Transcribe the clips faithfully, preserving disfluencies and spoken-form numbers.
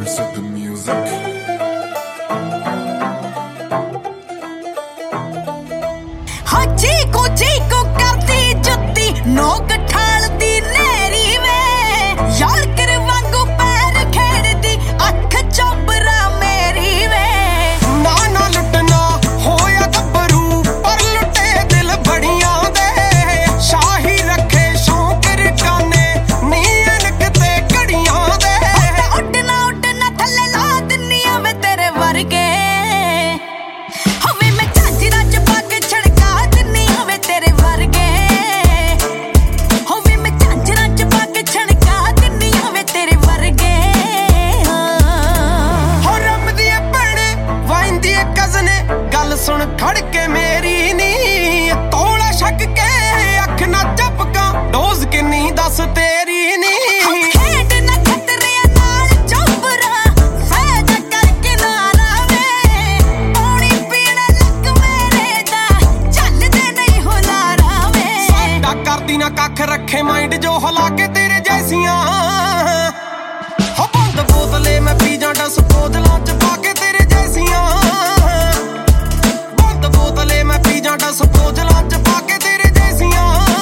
source of the music. हाँ चीकू चीकू करती जुत्ती नोक ठालती नेरी वे यार कर वांगू पैर खेड़दी अख चोबरा मेरी वे ना ना लुटना होया गब्बरू पर लुटे दिल बड़ियां दे शाही रखे शौक रिटाने नीन किते घड़ियां दे उड़ना उड़ना थल्ले ला दिन्नियां वे तेरे वर्गे हवे मैं झांझरा च पाके छड़का दिन्नियां वे तेरे वर्गे हवे मैं झांझरा च पाके छड़का दिन्नियां वे तेरे वर्गे हो रमदी ए भैणे वाइंदी ए कज़ने गल सुन खड़ के मेरी नी तोला छक के अख ना झपका डोज किन्नी दस तेरी नी खेड ना खतरे नाल चोबरा फैदा करके ना रावे पानी पीने लग मेरे दा चलदे नहीं हो लारा वे साडा करदी ना कख रखे माइंड जो हला के तेरे जैसियां हो बंद बोतले मैं पी जा डस बोतलां च पा के तेरे जैसियां बंद बोतले मैं पी जा डस बोतलां च पा के तेरे जैसियां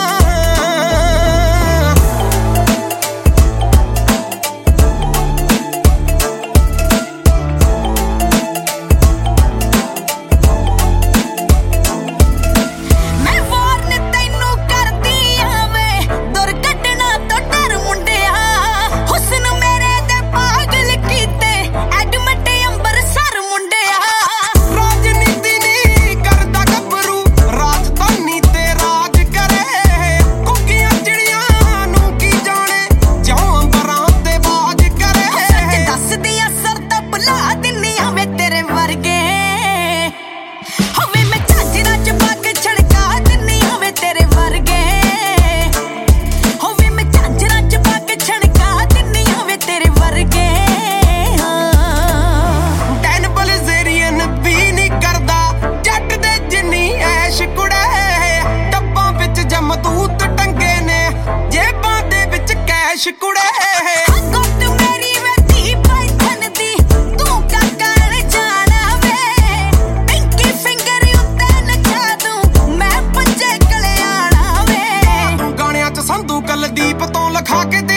मैं वार्न तैनू करदी आवे दुर्घटना तो डर मुंडिया हुस्न मेरे दे पागल कीते एडमिट अंबरसर मुंडिया राजनीति नी करदा गब्बरू राजधानी ते राज करे कुकियां चिड़ियां नू की जाने जिਉਂ अंबरां ते बाज करे सच दसदियां सर तो बुला दिन्नियां वे तेरे वर्गे हवे मैं झांझरा च पाके छड़का दिन्नियां वे तेरे वर्गे हवे मैं झांझरा च पाके छड़का दिन्नियां वे तेरे वर्गे टैन बलजेरियन भी नी करदा जट दे जिन्नी ऐश कुड़े डब्बां विच जमदूत टंगे ने जेबां दे विच कैश कुड़े गुप्त मेरी वे धी पाइथन दी तू क्या कर जाना वे पिंकी फिंगर उत्ते नचा दूं मैं पंजे कले आना वे गाणिਆਂ ਚ ਸੰਧੂ ਕੁਲਦੀਪ ਤੋਂ ਲਿਖਾ ਕੇ